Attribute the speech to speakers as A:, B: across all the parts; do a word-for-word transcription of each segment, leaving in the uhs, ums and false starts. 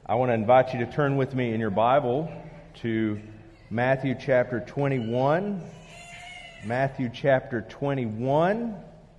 A: I want to invite you to turn with me in your Bible to Matthew chapter twenty-one. Matthew chapter twenty-one.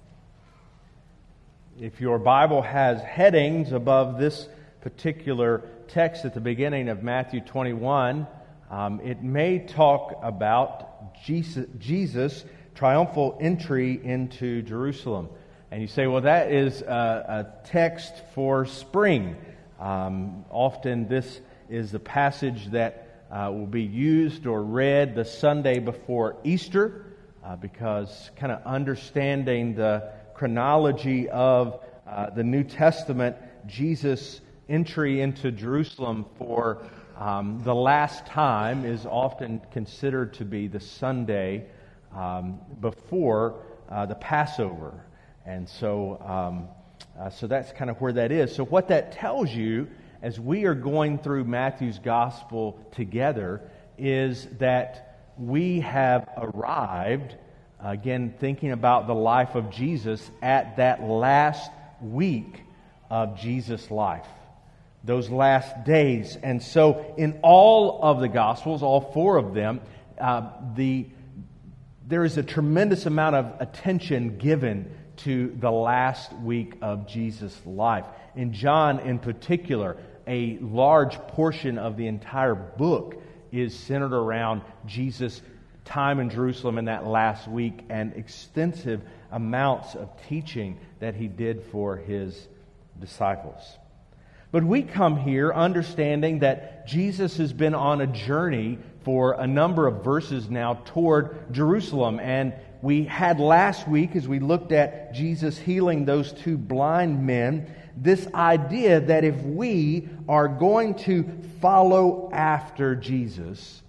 A: If your Bible has headings above this particular text at the beginning of Matthew twenty-one, um, it may talk about Jesus, Jesus' triumphal entry into Jerusalem. And you say, well, that is a, a text for spring. Um, often this is the passage that uh, will be used or read the Sunday before Easter, uh, because kind of understanding the chronology of uh, the New Testament, Jesus' entry into Jerusalem for um, the last time is often considered to be the Sunday um, before uh, the Passover. And so... Um, Uh, so that's kind of where that is. So what that tells you, as we are going through Matthew's Gospel together, is that we have arrived, again, thinking about the life of Jesus, at that last week of Jesus' life, those last days. And so in all of the Gospels, all four of them, uh, the there is a tremendous amount of attention given to the last week of Jesus' life. In John in particular, a large portion of the entire book is centered around Jesus' time in Jerusalem in that last week and extensive amounts of teaching that he did for his disciples. But we come here understanding that Jesus has been on a journey for a number of verses now toward Jerusalem. And we had last week, as we looked at Jesus healing those two blind men, this idea that if we are going to follow after Jesus,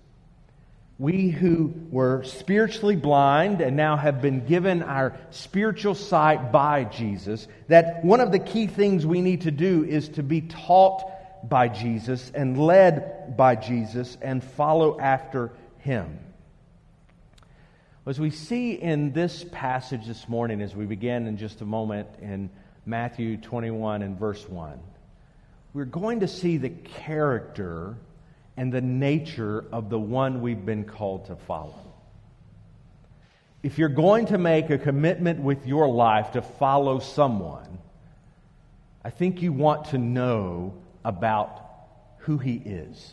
A: we who were spiritually blind and now have been given our spiritual sight by Jesus, that one of the key things we need to do is to be taught by Jesus and led by Jesus and follow after Him. As we see in this passage this morning, as we begin in just a moment in Matthew twenty-one and verse one, we're going to see the character and the nature of the one we've been called to follow. If you're going to make a commitment with your life to follow someone, I think you want to know about who he is.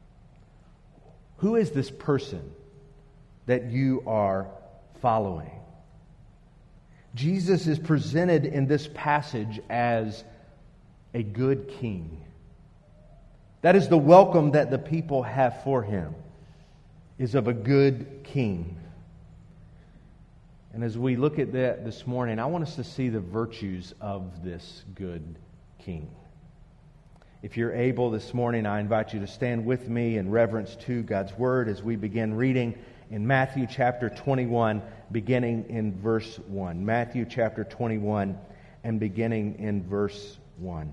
A: Who is this person that you are following? Jesus is presented in this passage as a good king. That is the welcome that the people have for him, is of a good king. And as we look at that this morning, I want us to see the virtues of this good king. If you're able this morning, I invite you to stand with me in reverence to God's Word as we begin reading in Matthew chapter twenty-one, beginning in verse one. Matthew chapter twenty-one and beginning in verse one.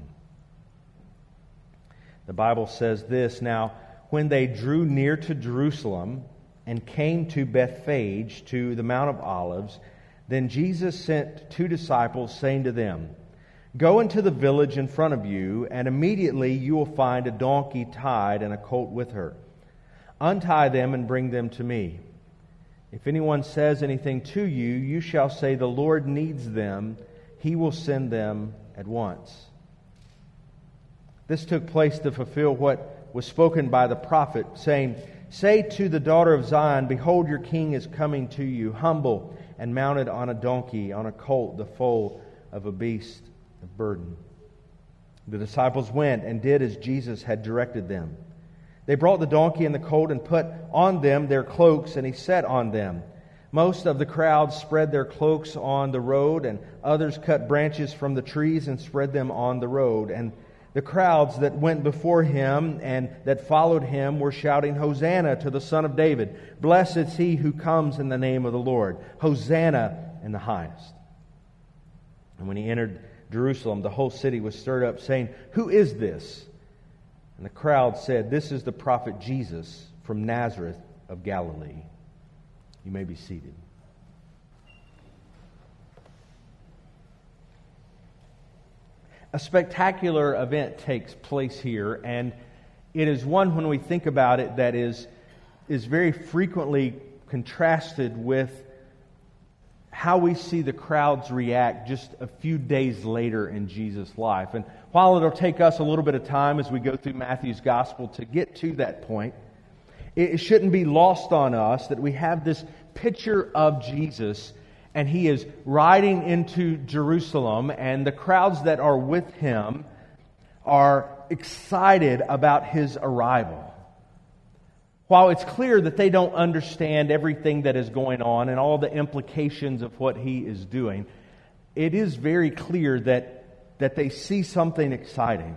A: The Bible says this, "Now, when they drew near to Jerusalem and came to Bethphage, to the Mount of Olives, then Jesus sent two disciples, saying to them, 'Go into the village in front of you, and immediately you will find a donkey tied and a colt with her. Untie them and bring them to me. If anyone says anything to you, you shall say, the Lord needs them. He will send them at once.' This took place to fulfill what was spoken by the prophet, saying, 'Say to the daughter of Zion, behold, your king is coming to you, humble and mounted on a donkey, on a colt, the foal of a beast of burden.' The disciples went and did as Jesus had directed them. They brought the donkey and the colt and put on them their cloaks, and he sat on them. Most of the crowd spread their cloaks on the road, and others cut branches from the trees and spread them on the road. And the crowds that went before him and that followed him were shouting, 'Hosanna to the Son of David. Blessed is he who comes in the name of the Lord. Hosanna in the highest.' And when he entered Jerusalem, the whole city was stirred up, saying, 'Who is this?' And the crowd said, 'This is the prophet Jesus from Nazareth of Galilee.'" You may be seated. A spectacular event takes place here, and it is one, when we think about it, that is, is very frequently contrasted with how we see the crowds react just a few days later in Jesus' life. And while it'll take us a little bit of time as we go through Matthew's Gospel to get to that point, it shouldn't be lost on us that we have this picture of Jesus, and He is riding into Jerusalem, and the crowds that are with Him are excited about His arrival. While it's clear that they don't understand everything that is going on and all the implications of what He is doing, it is very clear that, that they see something exciting.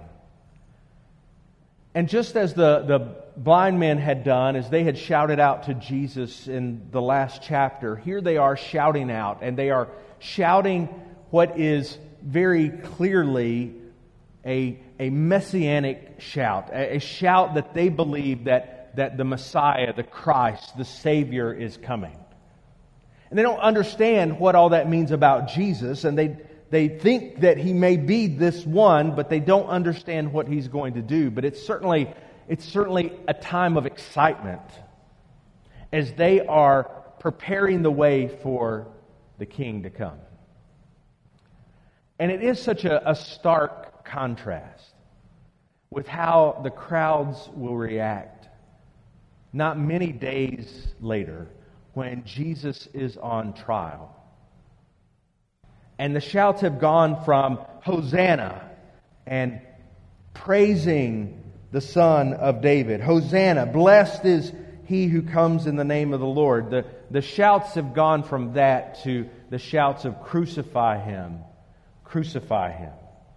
A: And just as the, the blind men had done, as they had shouted out to Jesus in the last chapter, here they are shouting out, and they are shouting what is very clearly a, a messianic shout, a, a shout that they believe that that the Messiah, the Christ, the Savior is coming. And they don't understand what all that means about Jesus, and they they think that He may be this one, but they don't understand what He's going to do. But it's certainly it's certainly a time of excitement as they are preparing the way for the King to come. And it is such a, a stark contrast with how the crowds will react not many days later when Jesus is on trial. And the shouts have gone from Hosanna and praising the Son of David. Hosanna, blessed is He who comes in the name of the Lord. The, the shouts have gone from that to the shouts of crucify Him, crucify Him.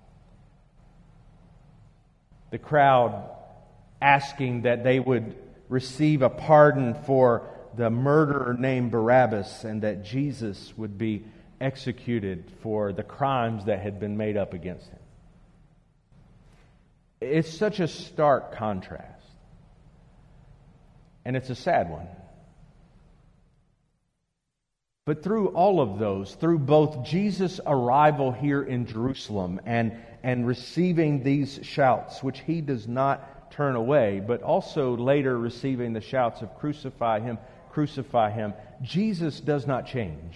A: The crowd asking that they would receive a pardon for the murderer named Barabbas, and that Jesus would be executed for the crimes that had been made up against Him. It's such a stark contrast. And it's a sad one. But through all of those, through both Jesus' arrival here in Jerusalem and, and receiving these shouts, which He does not turn away, but also later receiving the shouts of crucify Him, crucify Him, Jesus does not change.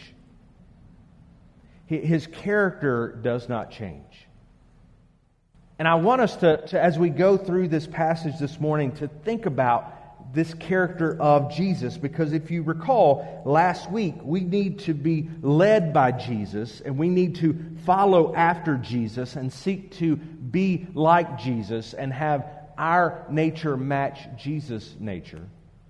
A: His character does not change. And I want us to, to, as we go through this passage this morning, to think about this character of Jesus, because if you recall, last week we need to be led by Jesus, and we need to follow after Jesus and seek to be like Jesus and have our nature match Jesus' nature.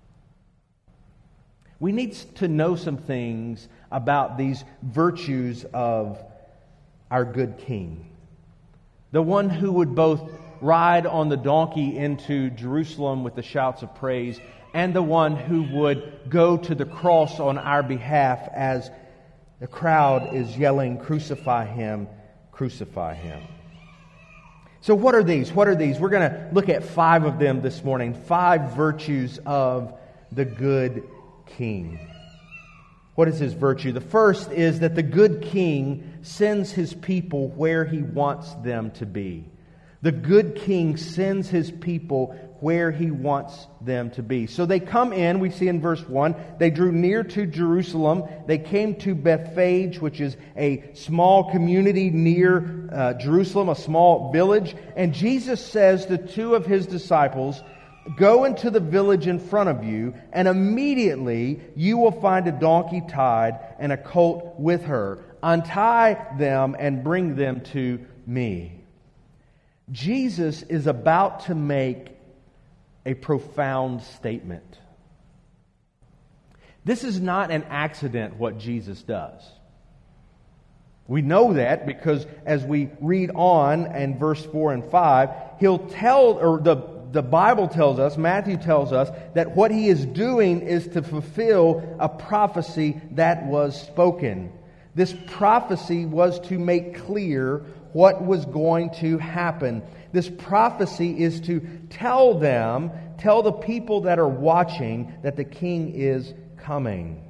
A: We need to know some things about these virtues of our good King. The one who would both ride on the donkey into Jerusalem with the shouts of praise, and the one who would go to the cross on our behalf as the crowd is yelling, crucify Him, crucify Him. So what are these? What are these? We're going to look at five of them this morning. Five virtues of the good King. What is His virtue? The first is that the good King sends His people where He wants them to be. The good King sends His people where He wants them to be. So they come in, we see in verse one, they drew near to Jerusalem. They came to Bethphage, which is a small community near uh, Jerusalem, a small village. And Jesus says to two of His disciples, go into the village in front of you, and immediately you will find a donkey tied and a colt with her. Untie them and bring them to me. Jesus is about to make a profound statement. This is not an accident what Jesus does. We know that because as we read on in verse four and five, He'll tell, or the, the Bible tells us, Matthew tells us, that what He is doing is to fulfill a prophecy that was spoken. This prophecy was to make clear what was going to happen. This prophecy is to tell them, tell the people that are watching, that the King is coming.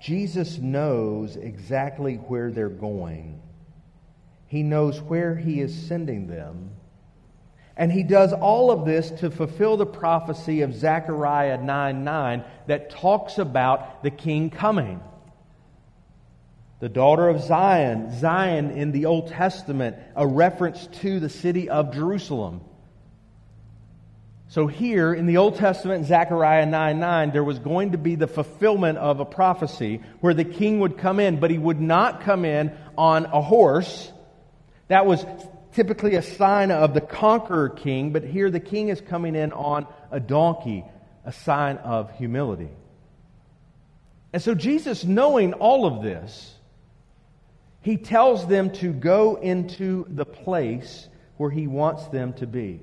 A: Jesus knows exactly where they're going. He knows where He is sending them. And He does all of this to fulfill the prophecy of Zechariah nine nine that talks about the King coming. The daughter of Zion, Zion in the Old Testament, a reference to the city of Jerusalem. So here in the Old Testament, Zechariah nine nine, there was going to be the fulfillment of a prophecy where the king would come in, but he would not come in on a horse. That was typically a sign of the conqueror king, but here the king is coming in on a donkey, a sign of humility. And so Jesus, knowing all of this, He tells them to go into the place where He wants them to be.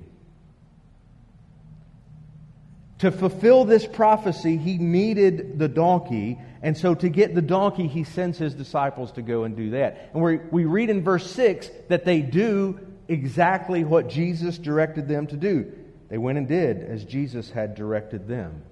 A: To fulfill this prophecy, He needed the donkey. And so to get the donkey, He sends His disciples to go and do that. And we we read in verse six that they do exactly what Jesus directed them to do. They went and did as Jesus had directed them.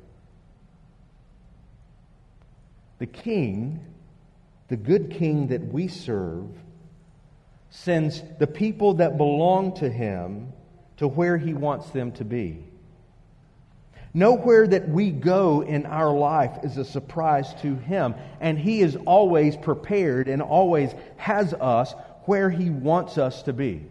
A: The King, the good King that we serve, sends the people that belong to Him to where He wants them to be. Nowhere that we go in our life is a surprise to Him. And He is always prepared and always has us where He wants us to be.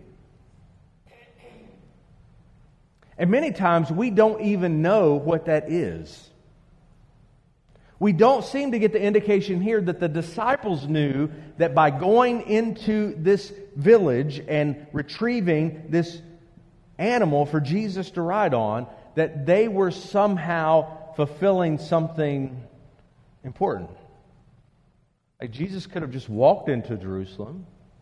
A: And many times we don't even know what that is. We don't seem to get the indication here that the disciples knew that by going into this village and retrieving this animal for Jesus to ride on, that they were somehow fulfilling something important. Like Jesus could have just walked into Jerusalem.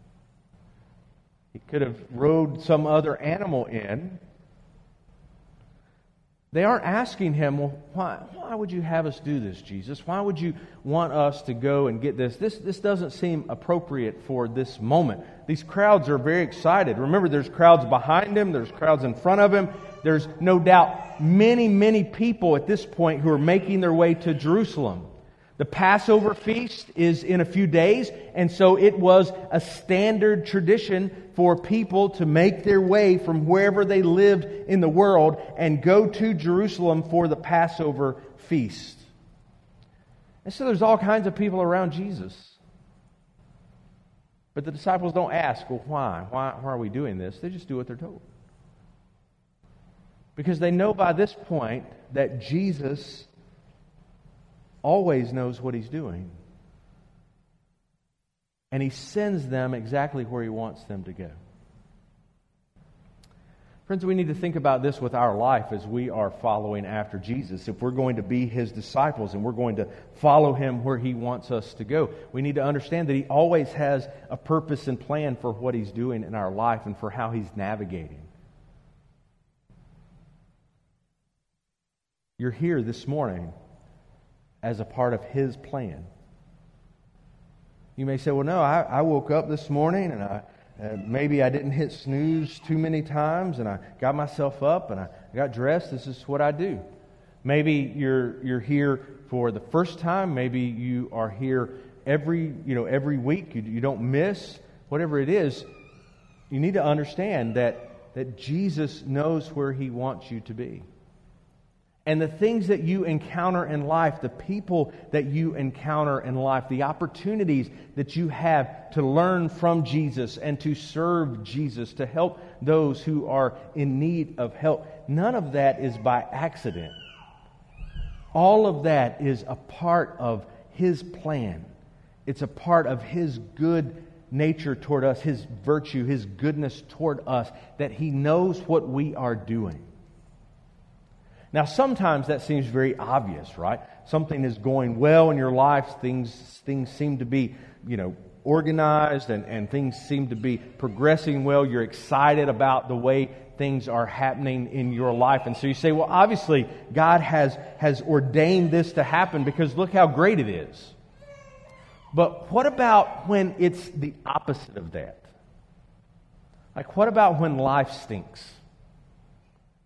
A: He could have rode some other animal in. They aren't asking Him, well, why, why would you have us do this, Jesus? Why would you want us to go and get this? This this doesn't seem appropriate for this moment. These crowds are very excited. Remember, there's crowds behind Him. There's crowds in front of Him. There's no doubt many, many people at this point who are making their way to Jerusalem. The Passover feast is in a few days, and so it was a standard tradition for people to make their way from wherever they lived in the world and go to Jerusalem for the Passover feast. And so there's all kinds of people around Jesus. But the disciples don't ask, well, why? Why, why are we doing this? They just do what they're told. Because they know by this point that Jesus always knows what He's doing. And He sends them exactly where He wants them to go. Friends, we need to think about this with our life as we are following after Jesus. If we're going to be His disciples and we're going to follow Him where He wants us to go, we need to understand that He always has a purpose and plan for what He's doing in our life and for how He's navigating. You're here this morning as a part of His plan. You may say, well, no, I, I woke up this morning and I uh, maybe I didn't hit snooze too many times and I got myself up and I got dressed. This is what I do. Maybe you're you're here for the first time. Maybe you are here every you know every week. You, you don't miss. Whatever it is, you need to understand that that Jesus knows where He wants you to be. And the things that you encounter in life, the people that you encounter in life, the opportunities that you have to learn from Jesus and to serve Jesus, to help those who are in need of help, none of that is by accident. All of that is a part of His plan. It's a part of His good nature toward us, His virtue, His goodness toward us, that He knows what we are doing. Now, sometimes that seems very obvious, right? Something is going well in your life. Things things seem to be, you know, organized and, and things seem to be progressing well. You're excited about the way things are happening in your life. And so you say, well, obviously, God has, has ordained this to happen because look how great it is. But what about when it's the opposite of that? Like, what about when life stinks?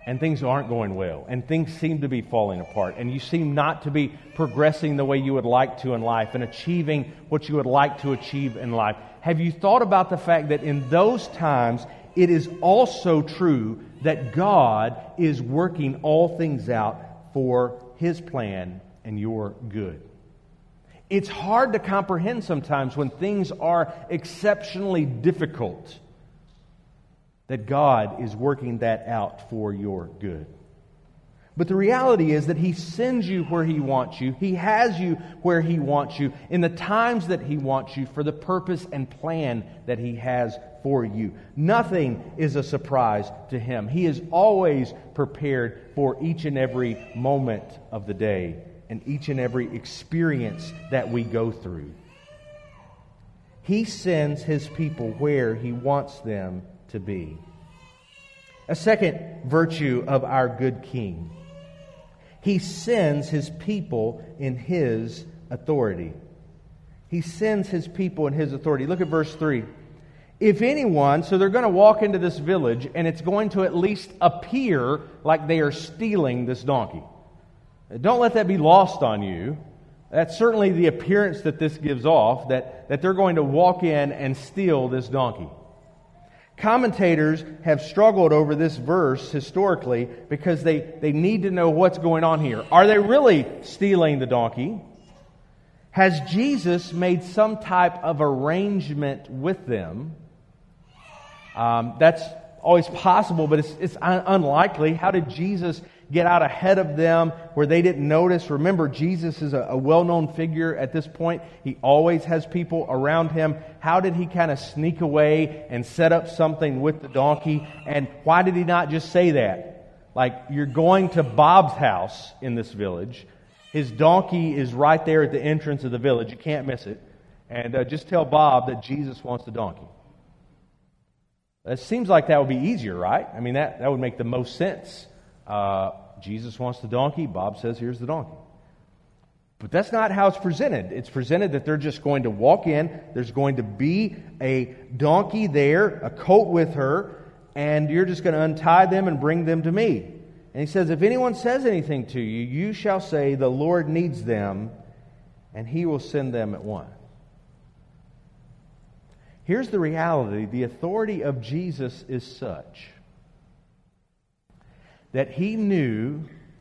A: and things aren't going well, and things seem to be falling apart, and you seem not to be progressing the way you would like to in life and achieving what you would like to achieve in life, have you thought about the fact that in those times it is also true that God is working all things out for His plan and your good? It's hard to comprehend sometimes when things are exceptionally difficult that God is working that out for your good. But the reality is that He sends you where He wants you. He has you where He wants you, in the times that He wants you, for the purpose and plan that He has for you. Nothing is a surprise to Him. He is always prepared for each and every moment of the day and each and every experience that we go through. He sends His people where He wants them to be. A second virtue of our good King: He sends His people in His authority. He sends His people in His authority. Look at verse three. If anyone, so they're going to walk into this village, and it's going to at least appear like they are stealing this donkey. Don't let that be lost on you. That's certainly the appearance that this gives off, that, that they're going to walk in and steal this donkey. Commentators have struggled over this verse historically because they, they need to know what's going on here. Are they really stealing the donkey? Has Jesus made some type of arrangement with them? Um, that's always possible, but it's, it's un- unlikely. How did Jesus get out ahead of them where they didn't notice? Remember, Jesus is a, a well-known figure at this point. He always has people around Him. How did He kind of sneak away and set up something with the donkey? And why did He not just say that? Like, you're going to Bob's house in this village. His donkey is right there at the entrance of the village. You can't miss it. And uh, just tell Bob that Jesus wants the donkey. It seems like that would be easier, right? I mean, that, that would make the most sense. Uh, Jesus wants the donkey. Bob says, here's the donkey. But that's not how it's presented. It's presented that they're just going to walk in. There's going to be a donkey there, a colt with her, and you're just going to untie them and bring them to me. And He says, if anyone says anything to you, you shall say, the Lord needs them, and He will send them at once. Here's the reality. The authority of Jesus is such that He knew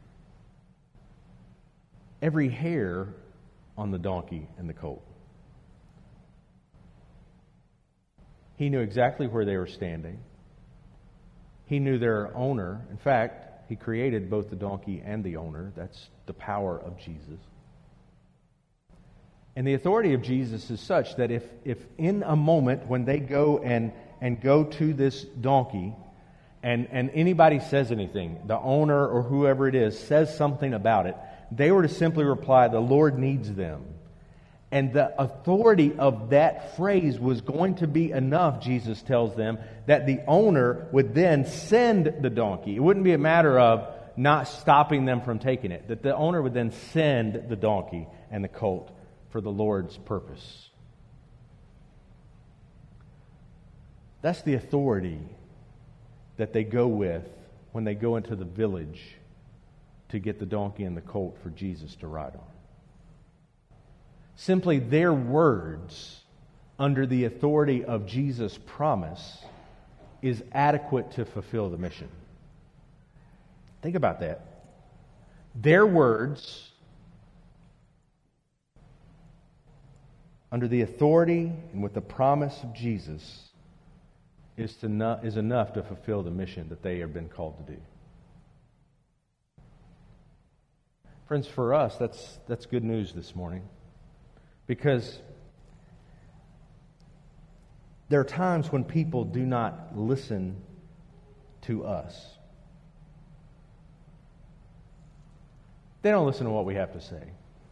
A: every hair on the donkey and the colt. He knew exactly where they were standing. He knew their owner. In fact, He created both the donkey and the owner. That's the power of Jesus. And the authority of Jesus is such that if, if in a moment when they go and, and go to this donkey, and, and anybody says anything, the owner or whoever it is says something about it, they were to simply reply, the Lord needs them. And the authority of that phrase was going to be enough, Jesus tells them, that the owner would then send the donkey. It wouldn't be a matter of not stopping them from taking it, that the owner would then send the donkey and the colt for the Lord's purpose. That's the authority that they go with when they go into the village to get the donkey and the colt for Jesus to ride on. Simply their words under the authority of Jesus' promise is adequate to fulfill the mission. Think about that. Their words under the authority and with the promise of Jesus is, to no, is enough to fulfill the mission that they have been called to do. Friends, for us, that's, that's good news this morning. Because there are times when people do not listen to us. They don't listen to what we have to say.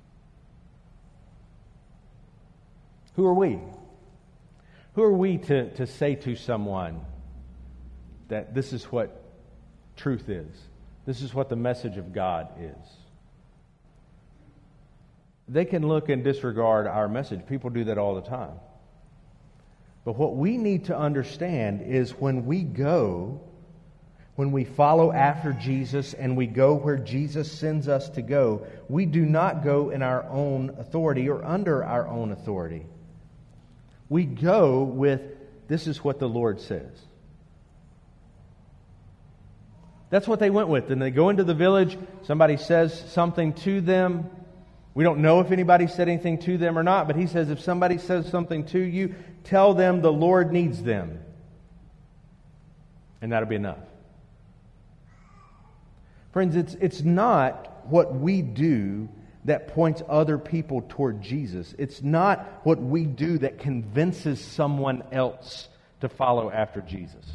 A: Who are we? Who are we to, to say to someone that this is what truth is? This is what the message of God is. They can look and disregard our message. People do that all the time. But what we need to understand is when we go, When we follow after Jesus and we go where Jesus sends us to go, we do not go in our own authority or under our own authority. We go with, this is what the Lord says. That's what they went with. And they go into the village, somebody says something to them. We don't know if anybody said anything to them or not, but he says if somebody says something to you, tell them the Lord needs them. And that'll be enough. Friends, it's, it's not what we do that points other people toward Jesus. It's not what we do that convinces someone else to follow after Jesus.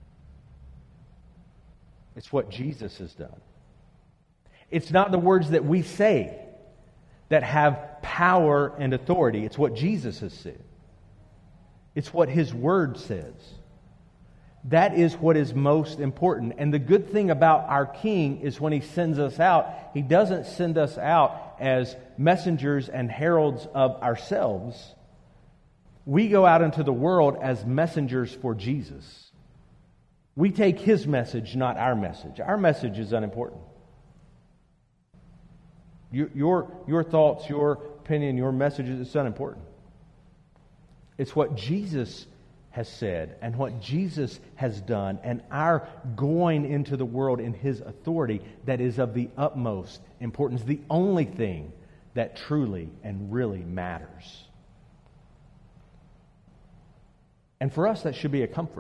A: It's what Jesus has done. It's not the words that we say that have power and authority. It's what Jesus has said. It's what His Word says. That is what is most important. And the good thing about our King is when He sends us out, He doesn't send us out as messengers and heralds of ourselves. We go out into the world as messengers for Jesus. We take His message, not our message. Our message is unimportant. Your, your, your thoughts, your opinion, your messages, it's unimportant. It's what Jesus has said and what Jesus has done and our going into the world in His authority that is of the utmost importance, the only thing that truly and really matters. And for us, that should be a comfort.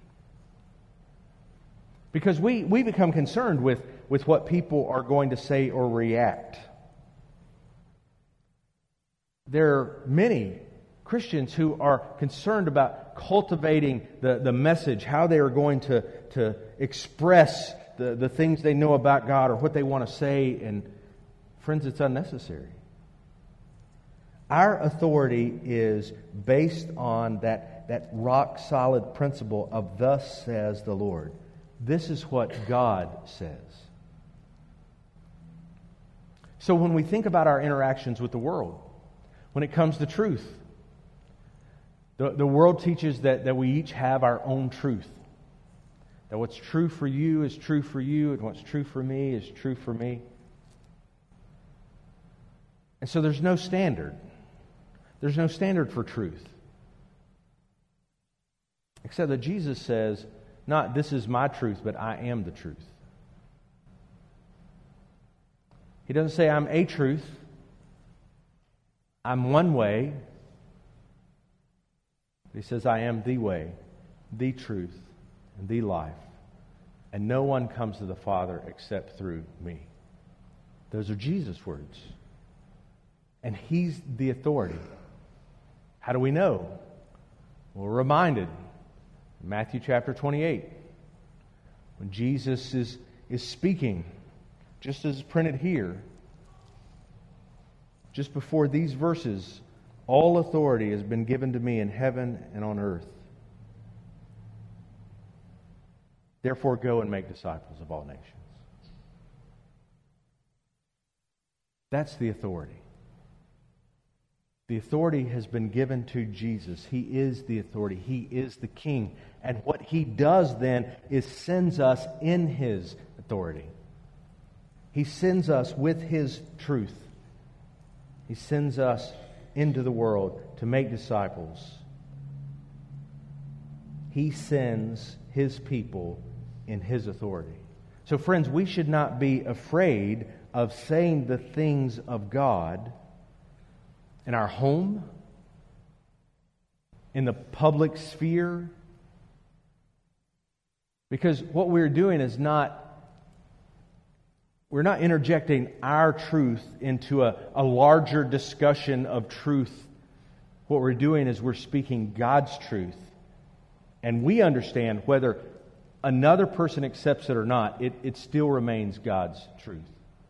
A: Because we, we become concerned with, with what people are going to say or react. There are many Christians who are concerned about cultivating the, the message, how they are going to, to express the, the things they know about God or what they want to say. And friends, it's unnecessary. Our authority is based on that, that rock-solid principle of thus says the Lord. This is what God says. So when we think about our interactions with the world, when it comes to truth, the, the world teaches that, that we each have our own truth. That what's true for you is true for you, and what's true for me is true for me. And so there's no standard. There's no standard for truth. Except that Jesus says, not this is my truth, but I am the truth. He doesn't say I'm a truth. I'm one way. He says I am the way, the truth, and the life. And no one comes to the Father except through me. Those are Jesus' words. And He's the authority. How do we know? Well, we're reminded in Matthew chapter twenty-eight, when Jesus is, is speaking, just as printed here, just before these verses, all authority has been given to me in heaven and on earth. Therefore, go and make disciples of all nations. That's the authority. The authority has been given to Jesus. He is the authority. He is the King. And what He does then is sends us in His authority. He sends us with His truth. He sends us into the world to make disciples. He sends His people in His authority. So friends, we should not be afraid of saying the things of God in our home, in the public sphere, because what we're doing is not We're not interjecting our truth into a, a larger discussion of truth. What we're doing is we're speaking God's truth. And we understand whether another person accepts it or not, it, it still remains God's truth.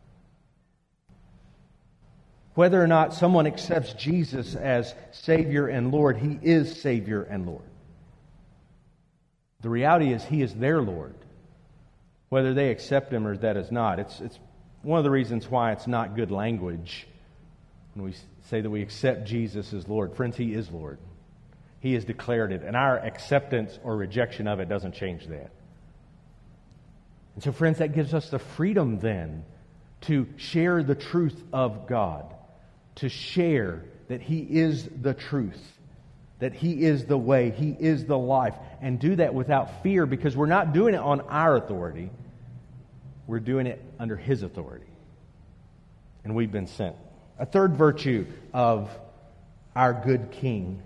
A: Whether or not someone accepts Jesus as Savior and Lord, He is Savior and Lord. The reality is He is their Lord. Whether they accept Him or that is not. It's, it's one of the reasons why it's not good language when we say that we accept Jesus as Lord. Friends, He is Lord. He has declared it. And our acceptance or rejection of it doesn't change that. And so, friends, that gives us the freedom then to share the truth of God, to share that He is the truth, that He is the way, He is the life, and do that without fear, because we're not doing it on our authority, we're doing it under His authority. And we've been sent. A third virtue of our good King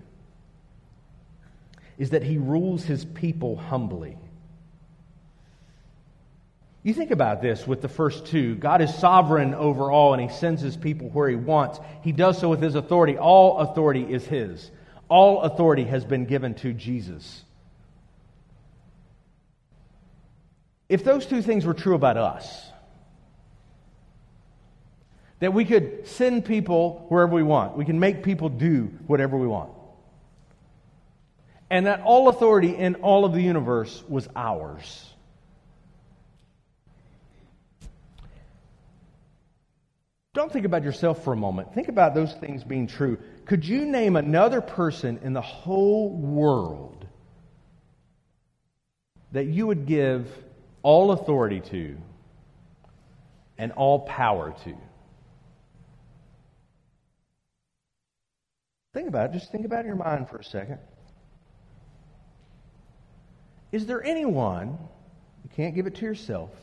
A: is that He rules His people humbly. You think about this with the first two. God is sovereign over all, and He sends His people where He wants. He does so with His authority. All authority is His. All authority has been given to Jesus. If those two things were true about us, that we could send people wherever we want, we can make people do whatever we want, and that all authority in all of the universe was ours, don't think about yourself for a moment. Think about those things being true. Could you name another person in the whole world that you would give all authority to and all power to? Think about it. Just think about it in your mind for a second. Is there anyone, you can't give it to yourself,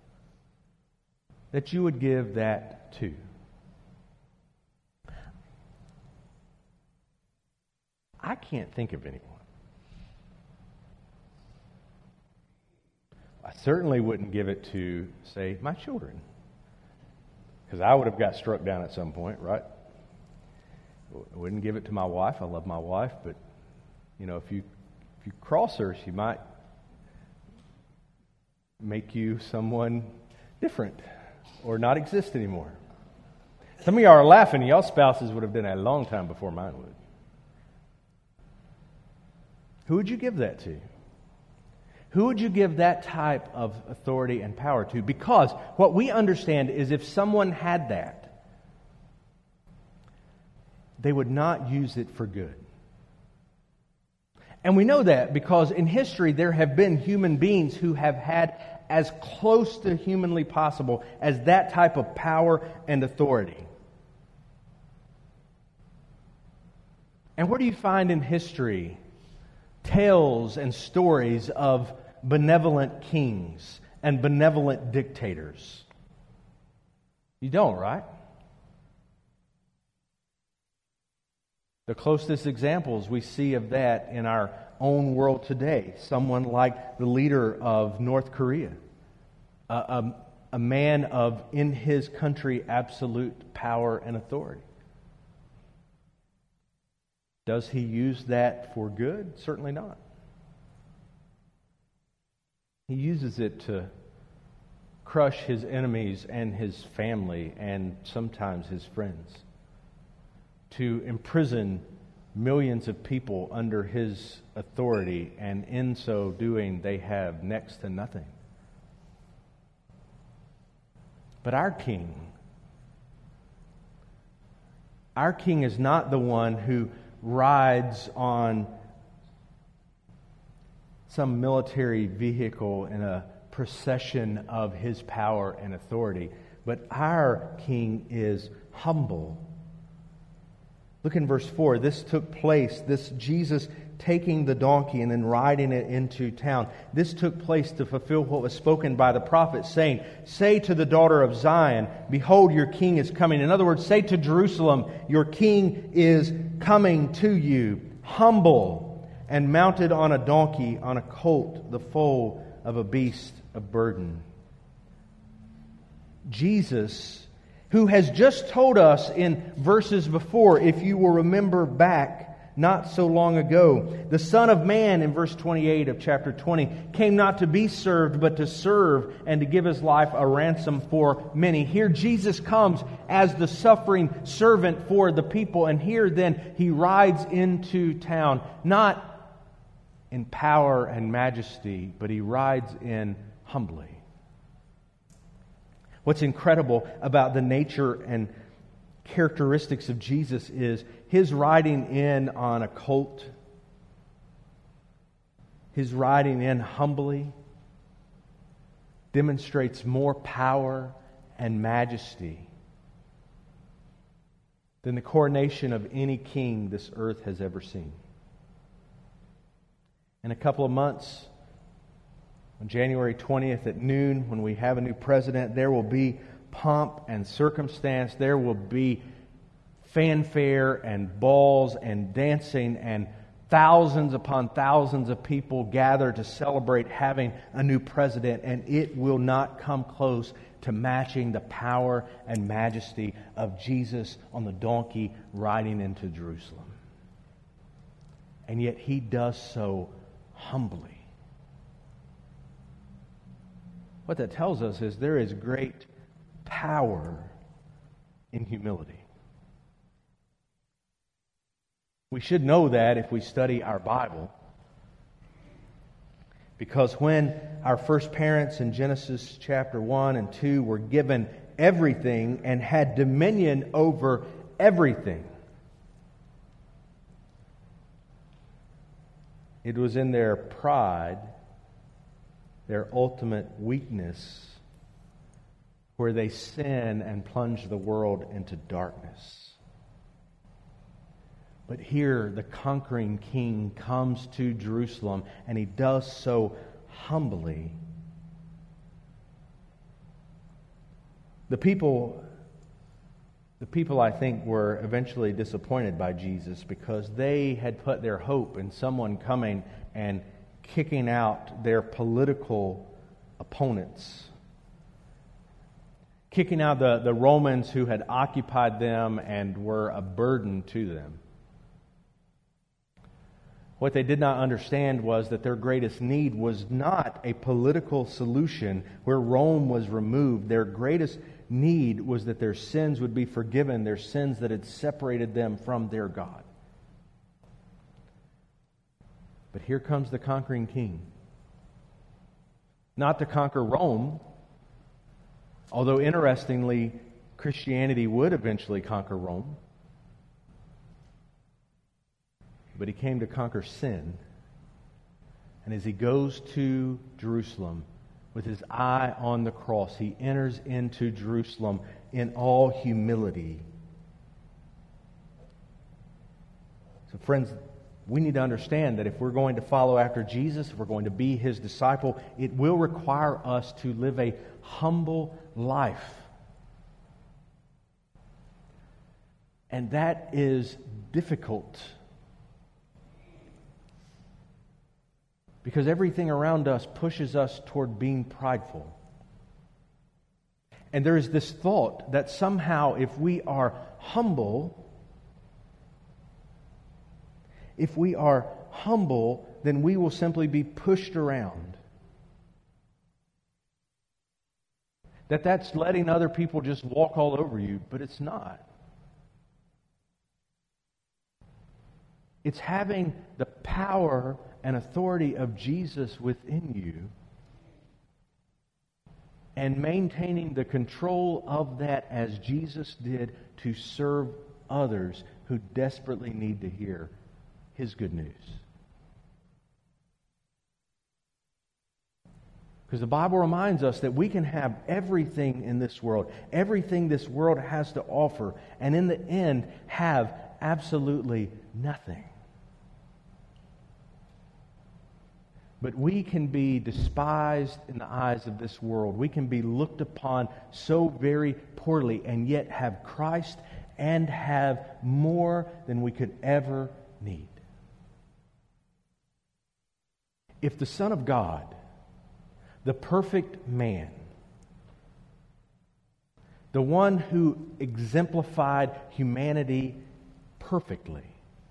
A: that you would give that to? I can't think of anyone. I certainly wouldn't give it to, say, my children, because I would have got struck down at some point, right? I wouldn't give it to my wife. I love my wife, but you know, if you if you cross her, she might make you someone different or not exist anymore. Some of y'all are laughing. Y'all spouses would have done that a long time before mine would. Who would you give that to? Who would you give that type of authority and power to? Because what we understand is if someone had that, they would not use it for good. And we know that because in history there have been human beings who have had as close to humanly possible as that type of power and authority. And where do you find in history tales and stories of benevolent kings and benevolent dictators? You don't, right? The closest examples we see of that in our own world today. Someone like the leader of North Korea, a, a, a man of, in his country, absolute power and authority. Does he use that for good? Certainly not. He uses it to crush his enemies and his family and sometimes his friends, to imprison millions of people under his authority, and in so doing they have next to nothing. But our king, our king is not the one who rides on some military vehicle in a procession of his power and authority, but our king is humble. Look in verse four. This took place, this Jesus taking the donkey and then riding it into town. This took place to fulfill what was spoken by the prophet, saying, "Say to the daughter of Zion, behold, your king is coming." In other words, say to Jerusalem, your king is coming to you, humble and mounted on a donkey, on a colt, the foal of a beast of burden. Jesus, who has just told us in verses before, if you will remember back not so long ago, the Son of Man, in verse twenty-eight of chapter twenty, came not to be served, but to serve and to give His life a ransom for many. Here Jesus comes as the suffering servant for the people, and here then He rides into town, not in power and majesty, but He rides in humbly. What's incredible about the nature and characteristics of Jesus is His riding in on a colt, His riding in humbly, demonstrates more power and majesty than the coronation of any king this earth has ever seen. In a couple of months, on January twentieth at noon, when we have a new president, there will be pomp and circumstance. There will be fanfare and balls and dancing, and thousands upon thousands of people gather to celebrate having a new president, and it will not come close to matching the power and majesty of Jesus on the donkey riding into Jerusalem. And yet He does so humbly. What that tells us is there is great power in humility. We should know that if we study our Bible, because when our first parents in Genesis chapter one and two were given everything and had dominion over everything, it was in their pride, their ultimate weakness, where they sin and plunge the world into darkness. But here, the conquering king comes to Jerusalem, and he does so humbly. The people, the people, I think, were eventually disappointed by Jesus because they had put their hope in someone coming and kicking out their political opponents, kicking out the, the Romans who had occupied them and were a burden to them. What they did not understand was that their greatest need was not a political solution where Rome was removed. Their greatest need was that their sins would be forgiven, their sins that had separated them from their God. But here comes the conquering king. Not to conquer Rome, although interestingly, Christianity would eventually conquer Rome. But He came to conquer sin. And as He goes to Jerusalem with His eye on the cross, He enters into Jerusalem in all humility. So friends, we need to understand that if we're going to follow after Jesus, if we're going to be His disciple, it will require us to live a humble life. And that is difficult. Because everything around us pushes us toward being prideful. And there is this thought that somehow if we are humble, if we are humble, then we will simply be pushed around. That that's letting other people just walk all over you, but it's not. It's having the power and authority of Jesus within you and maintaining the control of that as Jesus did to serve others who desperately need to hear His good news. Because the Bible reminds us that we can have everything in this world, everything this world has to offer, and in the end have absolutely nothing. But we can be despised in the eyes of this world. We can be looked upon so very poorly and yet have Christ and have more than we could ever need. If the Son of God, the perfect man, the one who exemplified humanity perfectly,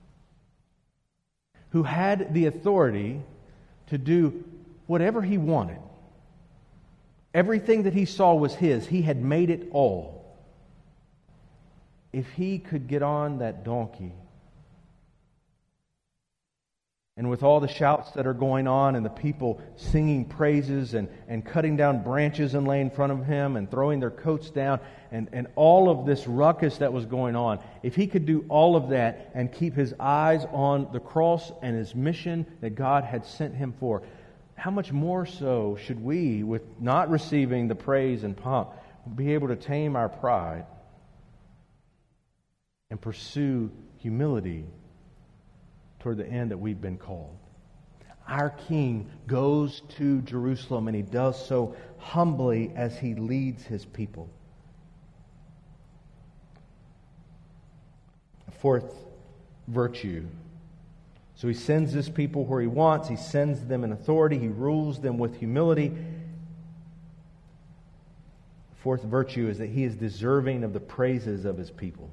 A: who had the authority to do whatever He wanted. Everything that He saw was His. He had made it all. If He could get on that donkey, and with all the shouts that are going on and the people singing praises and, and cutting down branches and laying in front of Him and throwing their coats down and, and all of this ruckus that was going on, if He could do all of that and keep His eyes on the cross and His mission that God had sent Him for, how much more so should we, with not receiving the praise and pomp, be able to tame our pride and pursue humility toward the end that we've been called? Our King goes to Jerusalem, and He does so humbly as He leads His people. A fourth virtue. So He sends His people where He wants. He sends them in authority. He rules them with humility. The fourth virtue is that He is deserving of the praises of His people.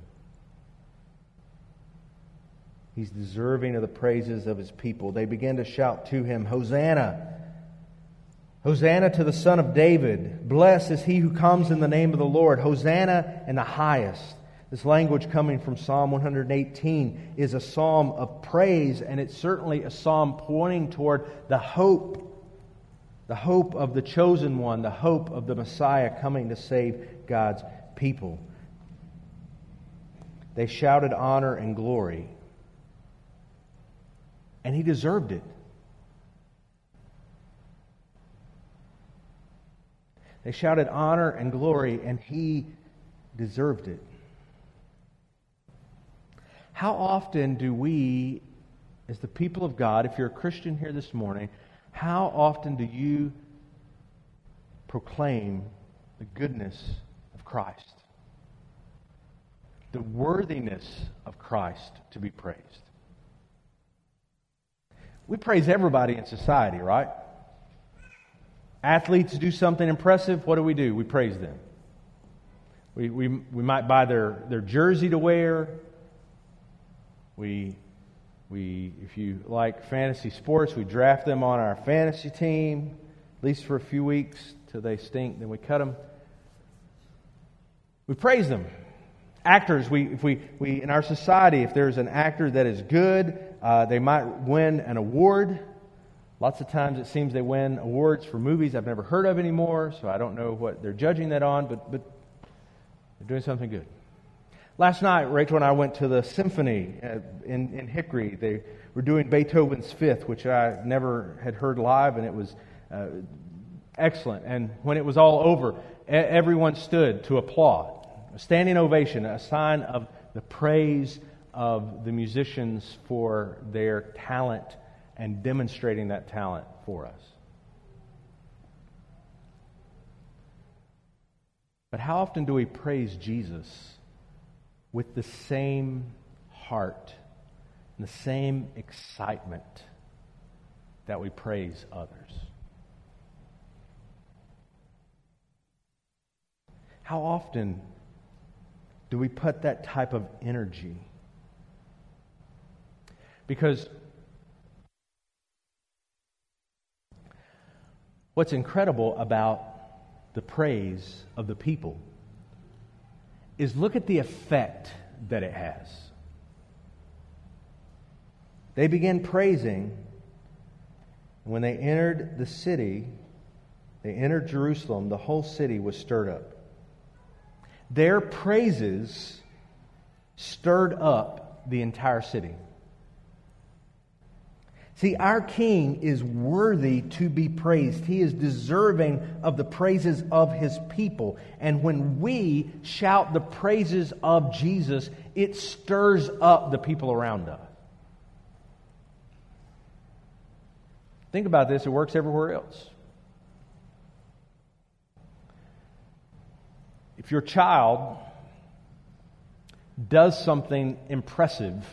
A: He's deserving of the praises of His people. They begin to shout to Him, Hosanna! Hosanna to the Son of David! Blessed is He who comes in the name of the Lord! Hosanna in the highest! This language coming from Psalm one eighteen is a psalm of praise, and it's certainly a psalm pointing toward the hope, the hope of the chosen one, the hope of the Messiah coming to save God's people. They shouted honor and glory. And He deserved it. They shouted honor and glory, and He deserved it. How often do we, as the people of God, if you're a Christian here this morning, how often do you proclaim the goodness of Christ? The worthiness of Christ to be praised? We praise everybody in society, right? Athletes do something impressive, what do we do? We praise them. We we we might buy their, their jersey to wear. We we if you like fantasy sports, we draft them on our fantasy team, at least for a few weeks till they stink, then we cut them. We praise them. Actors, we if we, we in our society, if there's an actor that is good, uh, they might win an award. Lots of times it seems they win awards for movies I've never heard of anymore, so I don't know what they're judging that on, but but they're doing something good. Last night, Rachel and I went to the symphony in, in Hickory. They were doing Beethoven's Fifth, which I never had heard live, and it was uh, excellent. And when it was all over, everyone stood to applaud. A standing ovation, a sign of the praise of the musicians for their talent and demonstrating that talent for us. But how often do we praise Jesus with the same heart and the same excitement that we praise others? How often do we put that type of energy? Because what's incredible about the praise of the people is look at the effect that it has. They began praising, and when they entered the city, they entered Jerusalem, the whole city was stirred up. Their praises stirred up the entire city. See, our King is worthy to be praised. He is deserving of the praises of His people. And when we shout the praises of Jesus, it stirs up the people around us. Think about this. It works everywhere else. If your child does something impressive,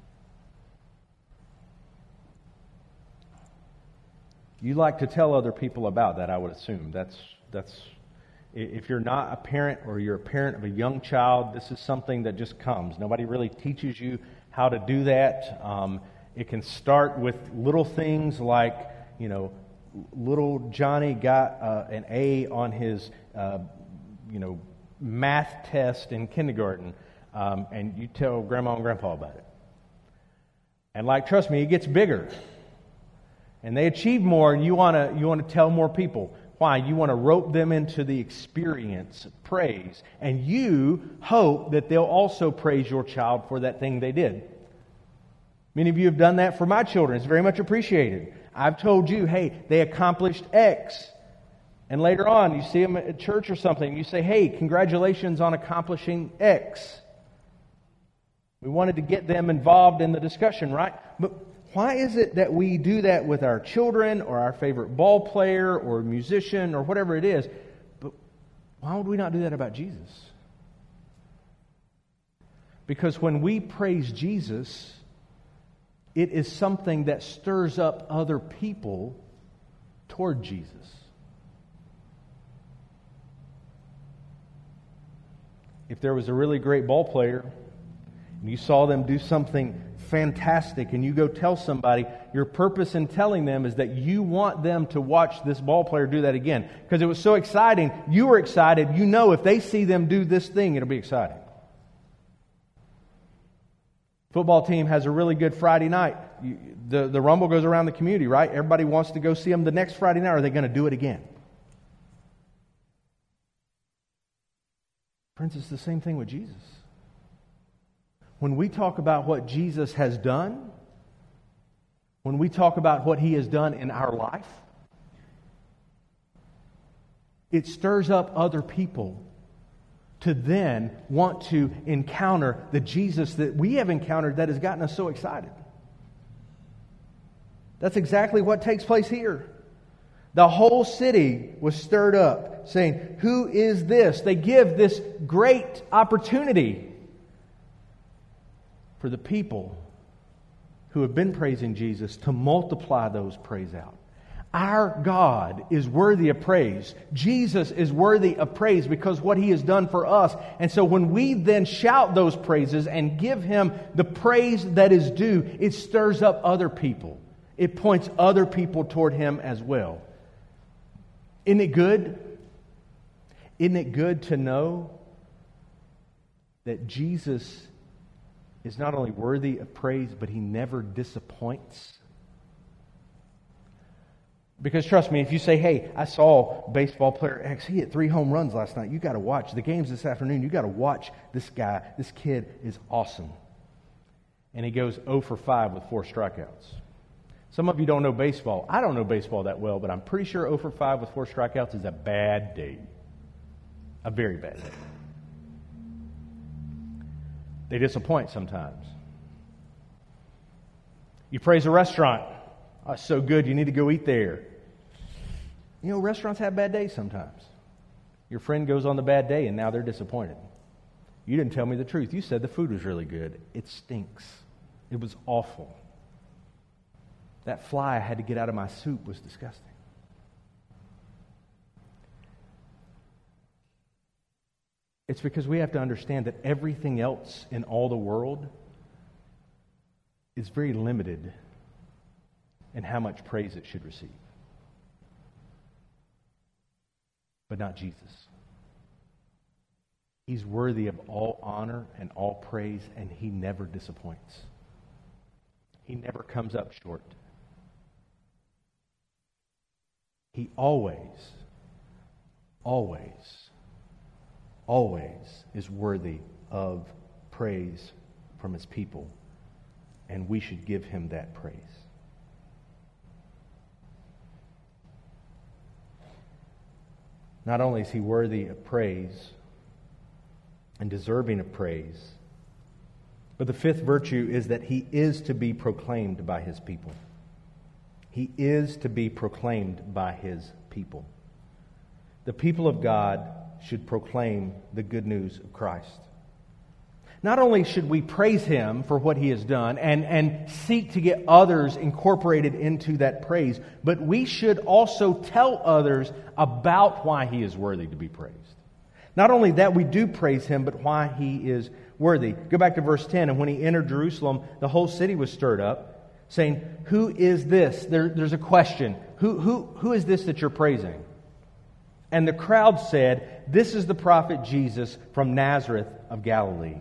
A: you like to tell other people about that, I would assume. That's that's if you're not a parent or you're a parent of a young child, this is something that just comes. Nobody really teaches you how to do that. Um, it can start with little things like, you know, little Johnny got uh, an A on his, uh, you know, math test in kindergarten, um, and you tell Grandma and Grandpa about it. And like, trust me, it gets bigger. And they achieve more, and you want to you want to tell more people. Why? You want to rope them into the experience of praise. And you hope that they'll also praise your child for that thing they did. Many of you have done that for my children. It's very much appreciated. I've told you, hey, they accomplished X. And later on, you see them at church or something, you say, hey, congratulations on accomplishing X. We wanted to get them involved in the discussion, right? But why is it that we do that with our children or our favorite ball player or musician or whatever it is? But why would we not do that about Jesus? Because when we praise Jesus, it is something that stirs up other people toward Jesus. If there was a really great ball player and you saw them do something fantastic and you go tell somebody, your purpose in telling them is that you want them to watch this ball player do that again. Because it was so exciting, you were excited, you know if they see them do this thing, it'll be exciting. Football team has a really good Friday night. You, the, the rumble goes around the community, right? Everybody wants to go see them the next Friday night. Are they going to do it again? Friends, it's the same thing with Jesus. When we talk about what Jesus has done, when we talk about what He has done in our life, it stirs up other people to then want to encounter the Jesus that we have encountered that has gotten us so excited. That's exactly what takes place here. The whole city was stirred up, saying, who is this? They give this great opportunity for the people who have been praising Jesus to multiply those praise out. Our God is worthy of praise. Jesus is worthy of praise because what He has done for us. And so when we then shout those praises and give Him the praise that is due, it stirs up other people. It points other people toward Him as well. Isn't it good? Isn't it good to know that Jesus is not only worthy of praise, but He never disappoints? Because trust me, if you say, hey, I saw baseball player X, he hit three home runs last night. You got to watch the games this afternoon. You got to watch this guy. This kid is awesome. And he goes oh for five with four strikeouts. Some of you don't know baseball. I don't know baseball that well, but I'm pretty sure oh for five with four strikeouts is a bad day. A very bad day. They disappoint sometimes. You praise a restaurant. Oh, it's so good, you need to go eat there. You know, restaurants have bad days sometimes. Your friend goes on the bad day and now they're disappointed. You didn't tell me the truth. You said the food was really good. It stinks. It was awful. That fly I had to get out of my soup was disgusting. It's because we have to understand that everything else in all the world is very limited in how much praise it should receive. But not Jesus. He's worthy of all honor and all praise, and He never disappoints. He never comes up short. He always, always, always is worthy of praise from His people, and we should give Him that praise. Not only is He worthy of praise and deserving of praise, but the fifth virtue is that He is to be proclaimed by His people. He is to be proclaimed by His people. The people of God should proclaim the good news of Christ. Not only should we praise Him for what He has done and, and seek to get others incorporated into that praise, but we should also tell others about why He is worthy to be praised. Not only that we do praise Him, but why He is worthy. Go back to verse ten. And when He entered Jerusalem, the whole city was stirred up, saying, who is this? There, there's a question. Who, who, who is this that you're praising? And the crowd said, this is the prophet Jesus from Nazareth of Galilee.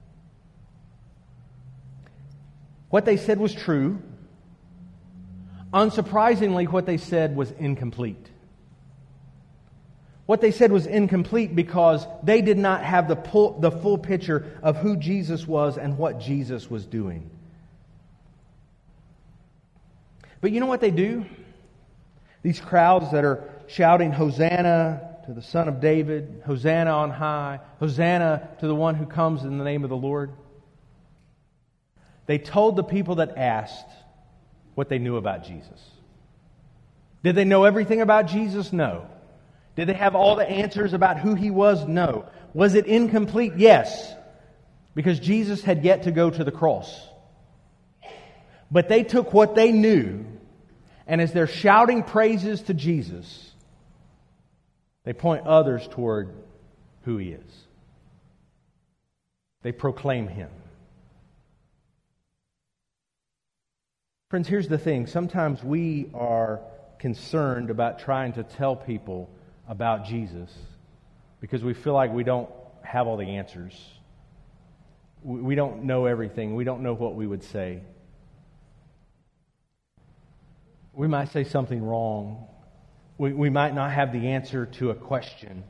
A: What they said was true. Unsurprisingly, what they said was incomplete. What they said was incomplete because they did not have the full, the full picture of who Jesus was and what Jesus was doing. But you know what they do? These crowds that are shouting, Hosanna to the Son of David, Hosanna on high, Hosanna to the one who comes in the name of the Lord. They told the people that asked what they knew about Jesus. Did they know everything about Jesus? No. Did they have all the answers about who He was? No. Was it incomplete? Yes. Because Jesus had yet to go to the cross. But they took what they knew, and as they're shouting praises to Jesus, they point others toward who He is. They proclaim Him. Friends, here's the thing. Sometimes we are concerned about trying to tell people about Jesus because we feel like we don't have all the answers. We don't know everything. We don't know what we would say. We might say something wrong. We, we might not have the answer to a question.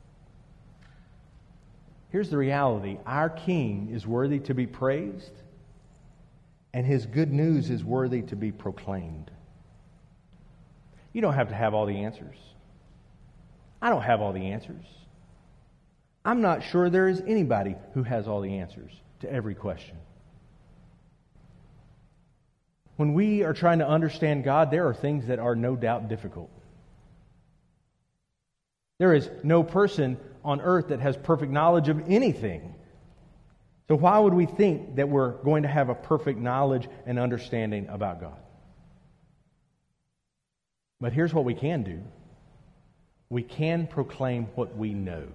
A: Here's the reality. Our King is worthy to be praised, and His good news is worthy to be proclaimed. You don't have to have all the answers. I don't have all the answers. I'm not sure there is anybody who has all the answers to every question. When we are trying to understand God, there are things that are no doubt difficult. There is no person on earth that has perfect knowledge of anything. So why would we think that we're going to have a perfect knowledge and understanding about God? But here's what we can do. We can proclaim what we know.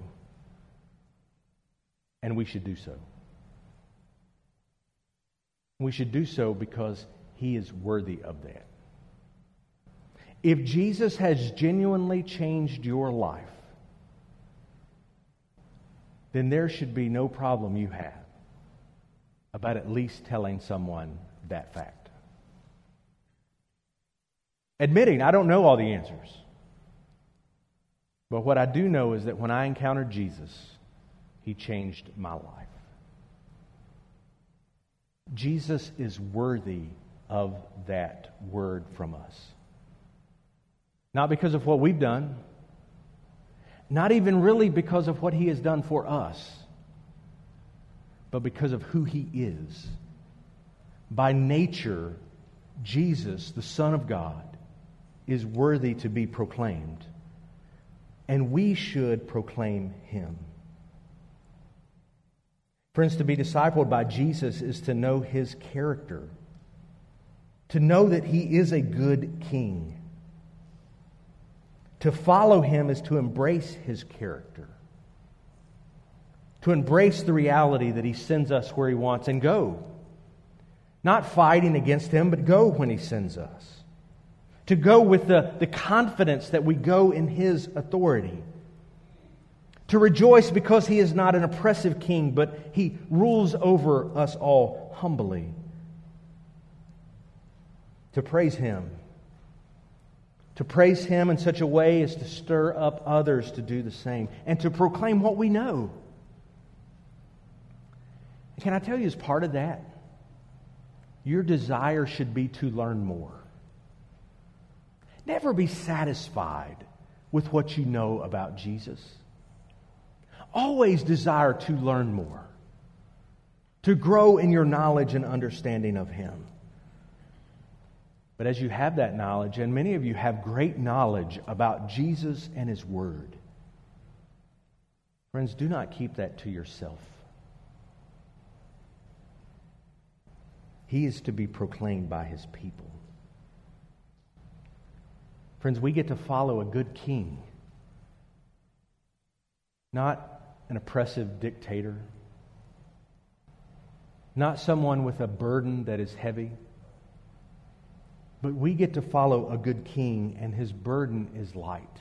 A: And we should do so. We should do so because He is worthy of that. If Jesus has genuinely changed your life, then there should be no problem you have about at least telling someone that fact. Admitting, I don't know all the answers. But what I do know is that when I encountered Jesus, He changed my life. Jesus is worthy of that word from us. Not because of what we've done. Not even really because of what He has done for us. But because of who He is. By nature, Jesus, the Son of God, is worthy to be proclaimed. And we should proclaim Him. Friends, to be discipled by Jesus is to know His character. To know that He is a good King. To follow Him is to embrace His character. To embrace the reality that He sends us where He wants and go. Not fighting against Him, but go when He sends us. To go with the, the confidence that we go in His authority. To rejoice because He is not an oppressive king, but He rules over us all humbly. To praise Him. To praise Him in such a way as to stir up others to do the same. And to proclaim what we know. And can I tell you, as part of that, your desire should be to learn more. Never be satisfied with what you know about Jesus. Always desire to learn more. To grow in your knowledge and understanding of Him. But as you have that knowledge, and many of you have great knowledge about Jesus and His Word, friends, do not keep that to yourself. He is to be proclaimed by His people. Friends, we get to follow a good king. Not an oppressive dictator. Not someone with a burden that is heavy. But we get to follow a good king, and His burden is light.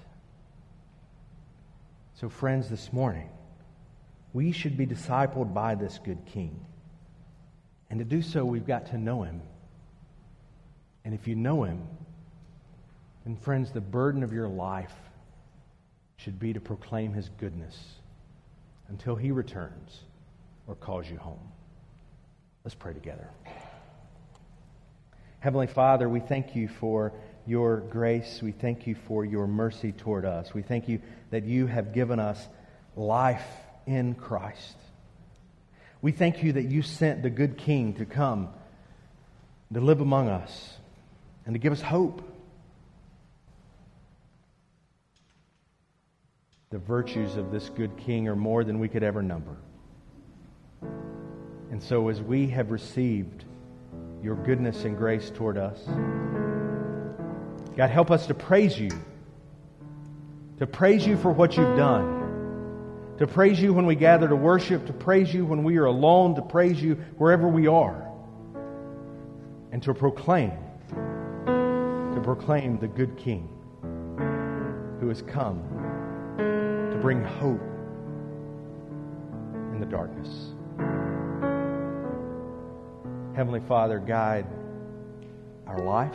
A: So friends, this morning, we should be discipled by this good king. And to do so, we've got to know Him. And if you know Him, then friends, the burden of your life should be to proclaim His goodness until He returns or calls you home. Let's pray together. Heavenly Father, we thank you for your grace. We thank you for your mercy toward us. We thank you that you have given us life in Christ. We thank you that you sent the good King to come, to live among us, and to give us hope. The virtues of this good King are more than we could ever number. And so as we have received your goodness and grace toward us, God, help us to praise you. To praise you for what you've done. To praise you when we gather to worship. To praise you when we are alone. To praise you wherever we are. And to proclaim. To proclaim the good King who has come to bring hope in the darkness. Heavenly Father, guide our life.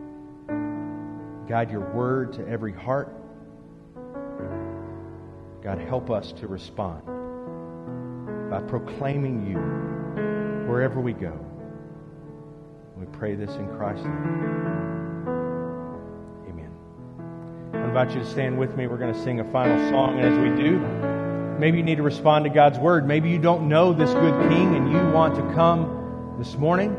A: Guide your word to every heart. God, help us to respond by proclaiming you wherever we go. We pray this in Christ's name. Amen. I invite you to stand with me. We're going to sing a final song. And as we do, maybe you need to respond to God's word. Maybe you don't know this good King and you want to come this morning.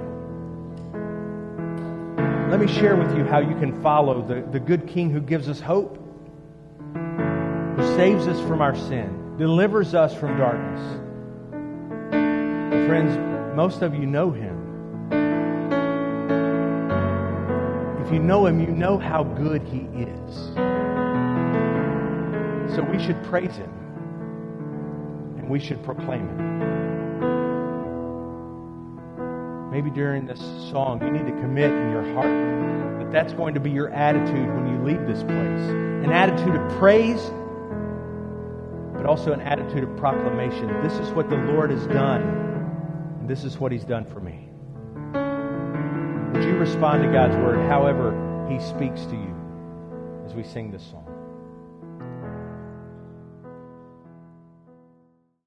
A: Let me share with you how you can follow the, the good King who gives us hope, who saves us from our sin, delivers us from darkness. Friends, most of you know Him. If you know Him, you know how good He is. So we should praise Him, and we should proclaim Him. Maybe during this song, you need to commit in your heart that that's going to be your attitude when you leave this place. An attitude of praise, but also an attitude of proclamation. This is what the Lord has done, and this is what He's done for me. Would you respond to God's word however He speaks to you as we sing this song?